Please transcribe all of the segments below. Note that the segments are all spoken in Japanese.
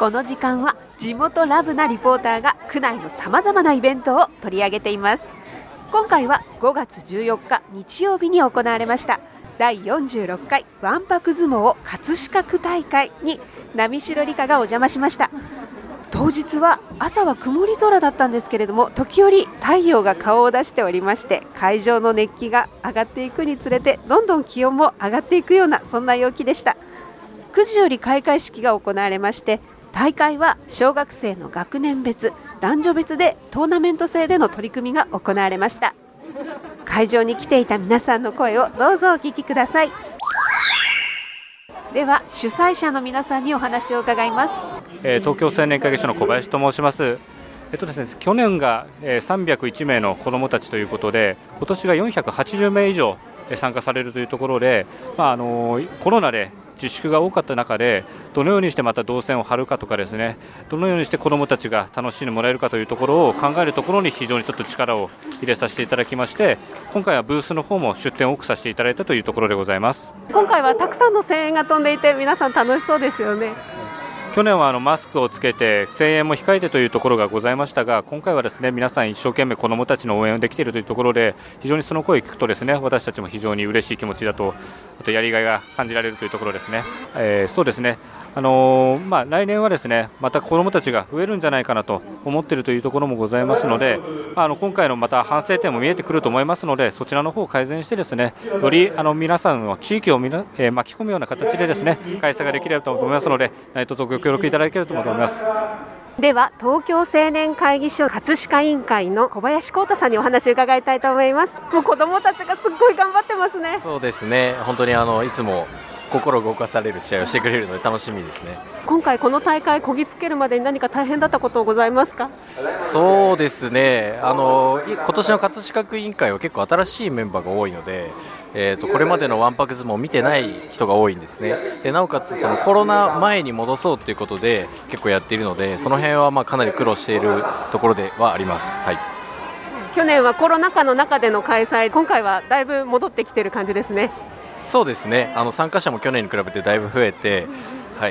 この時間は地元ラブなリポーターが区内のさまざまなイベントを取り上げています。今回は5月14日日曜日に行われました第46回わんぱく相撲葛飾区大会に波代理香がお邪魔しました。当日は朝は曇り空だったんですけれども、時折太陽が顔を出しておりまして、会場の熱気が上がっていくにつれてどんどん気温も上がっていくようなそんな陽気でした。9時より開会式が行われまして、大会は小学生の学年別男女別でトーナメント制での取り組みが行われました。会場に来ていた皆さんの声をどうぞお聞きください。では主催者の皆さんにお話を伺います。 東京青年会議所の小林と申します。ですね、去年が301名の子どもたちということで、今年が480名以上参加されるというところで、コロナで自粛が多かった中でどのようにしてまた動線を張るかとかですね、どのようにして子どもたちが楽しんでもらえるかというところを考えるところに非常にちょっと力を入れさせていただきまして、今回はブースの方も出展を多くさせていただいたというところでございます。 今回はたくさんの声援が飛んでいて皆さん楽しそうですよね。 去年はマスクをつけて声援も控えてというところがございましたが、今回はですね、皆さん一生懸命子どもたちの応援をできているというところで、非常にその声を聞くとですね、私たちも非常に嬉しい気持ちだと、あとやりがいが感じられるというところですね。そうですね、来年はですね、また子どもたちが増えるんじゃないかなと思っているというところもございますので、今回のまた反省点も見えてくると思いますので、そちらの方を改善してですね、より皆さんの地域を巻き込むような形でですね、開催ができればと思いますので、何卒ご協力いただければと思います。 では東京青年会議所葛飾委員会の小林光太さんにお話を伺いたいと思います。もう子どもたちがすっごい頑張ってますね。 そうですね、本当にいつも心動かされる試合をしてくれるので楽しみですね。 今回この大会こぎつけるまでに何か大変だったことございますか？ そうですね、今年の葛飾区委員会は結構新しいメンバーが多いので、これまでのわんぱく相撲を見てない人が多いんですね。でなおかつそのコロナ前に戻そうということで結構やっているので、その辺はかなり苦労しているところではあります。はい、 去年はコロナ禍の中での開催、今回はだいぶ戻ってきている感じですね。 そうですね、参加者も去年に比べてだいぶ増えて、はい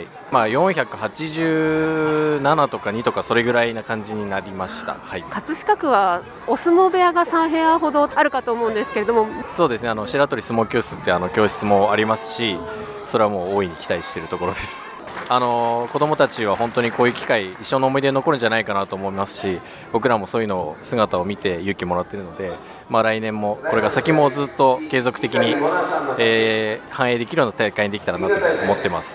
、487とか2とかそれぐらいな感じになりました。はい、 葛飾区はお相撲部屋が3部屋ほどあるかと思うんですけれども。そうですね、白鳥相撲教室って教室もありますし、それはもう大いに期待しているところです。子どもたちは本当にこういう機会一生の思い出に残るんじゃないかなと思いますし、僕らもそういうの姿を見て勇気もらっているので、来年もこれが先もずっと継続的に、反映できるような大会にできたらなと思ってます。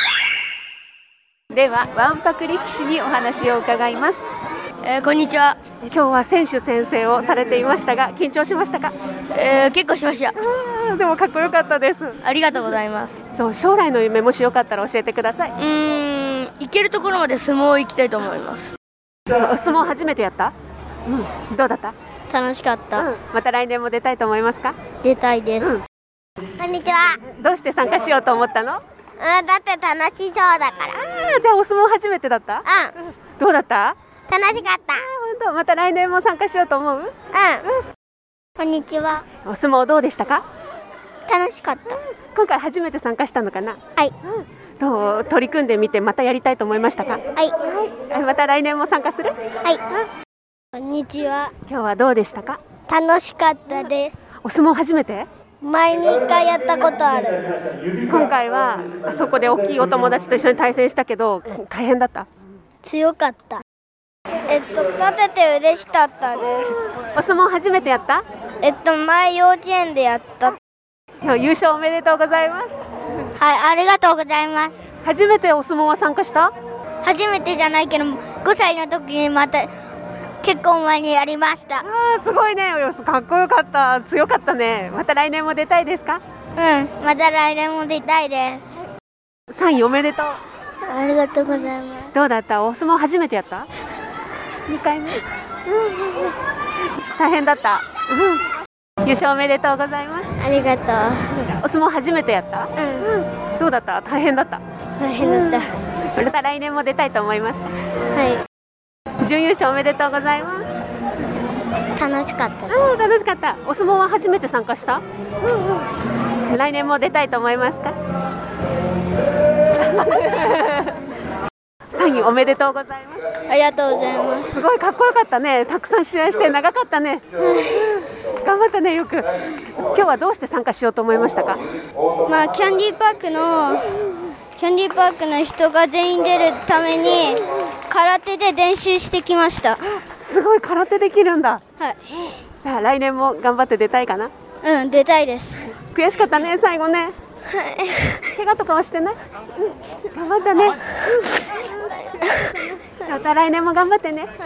ではわんぱく力士にお話を伺います。 こんにちは。 今日は選手宣誓をされていましたが緊張しましたか？ 結構しました。 でもかっこよかったです。 ありがとうございます。 将来の夢もしよかったら教えてください。 行けるところまで相撲行きたいと思います。 相撲初めてやった？どうだった？ 楽しかった。 また来年も出たいと思いますか？ 出たいです。 こんにちは。 どうして参加しようと思ったの？ だって楽しそうだから。 じゃあお相撲初めてだった？どうだった？ 楽しかった。 本当？また来年も参加しようと思う？ こんにちは。 お相撲どうでしたか？ 楽しかった。 今回初めて参加したのかな？ はい。 どう取り組んでみてまたやりたいと思いましたか？ はい。 また来年も参加する？ はい。こんにちは。 今日はどうでしたか？ 楽しかったです。 お相撲初めて？ 前に1回やったことある。 今回はあそこで大きいお友達と一緒に対戦したけど大変だった？ 強かった。立てて嬉しかったです。 お相撲初めてやった？ 前幼稚園でやった。 優勝おめでとうございます。 はい、ありがとうございます。 初めてお相撲は参加した？ 初めてじゃないけど5歳の時にまた結構前にやりました。 すごいね。かっこよかった。強かったね。また来年も出たいですか？ また来年も出たいです。 3位おめでとう。 ありがとうございます。 どうだった？お相撲初めてやった？2回目。大変だった。優勝おめでとうございます。 ありがとう。 お相撲初めてやった？どうだった？大変だった？ 大変だった。 また来年も出たいと思いますか？ はい。 準優勝おめでとうございます。 楽しかったです。 楽しかった。お相撲は初めて参加した？来年も出たいと思いますか？3 サインおめでとうございます。 ありがとうございます。 すごいかっこよかったね。たくさん試合して長かったね。頑張ったね。よく。今日はどうして参加しようと思いましたか？ キャンディーパークの人が全員出るために空手で練習してきました。 すごい空手できるんだ。 はい。 じゃあ来年も頑張って出たいかな？ 出たいです。 悔しかったね、最後ね。怪我とかはしてない？頑張ったね。また来年も頑張ってね。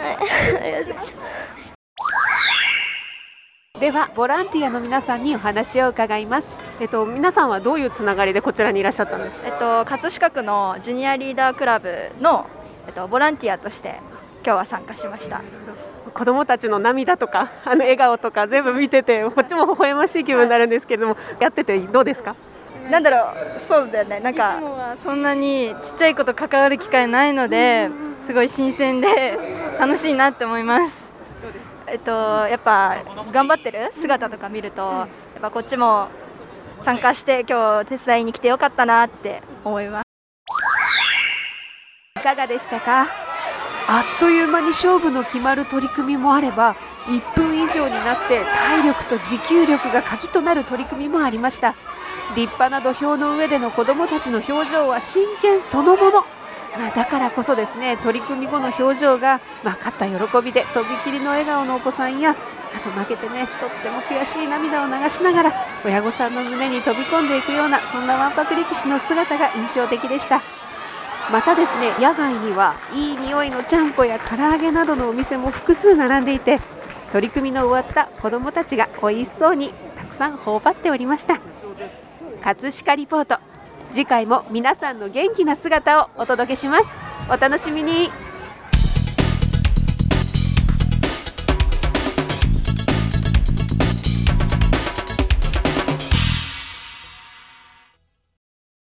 ではボランティアの皆さんにお話を伺います。皆さんはどういうつながりでこちらにいらっしゃったんですか？ 葛飾区のジュニアリーダークラブの、ボランティアとして今日は参加しました。 子どもたちの涙とか笑顔とか全部見てて、こっちも微笑ましい気分になるんですけれども、やっててどうですか？ なんだろう、そうだよね、なんかいつもはそんなにちっちゃい子と関わる機会ないので、すごい新鮮で楽しいなって思います。 やっぱ頑張ってる姿とか見ると、やっぱこっちも参加して今日手伝いに来てよかったなって思います。 いかがでしたか？あっという間に勝負の決まる取り組みもあれば、1分以上になって体力と持久力が鍵となる取り組みもありました。立派な土俵の上での子どもたちの表情は真剣そのもの。だからこそですね、取り組み後の表情が、勝った喜びでとびきりの笑顔のお子さんや、あと負けてね、とっても悔しい涙を流しながら親御さんの胸に飛び込んでいくような、そんなわんぱく力士の姿が印象的でした。またですね、野外にはいい匂いのちゃんこや唐揚げなどのお店も複数並んでいて、取り組みの終わった子どもたちが美味しそうにたくさん頬張っておりました。葛飾リポート、次回も皆さんの元気な姿をお届けします。お楽しみに。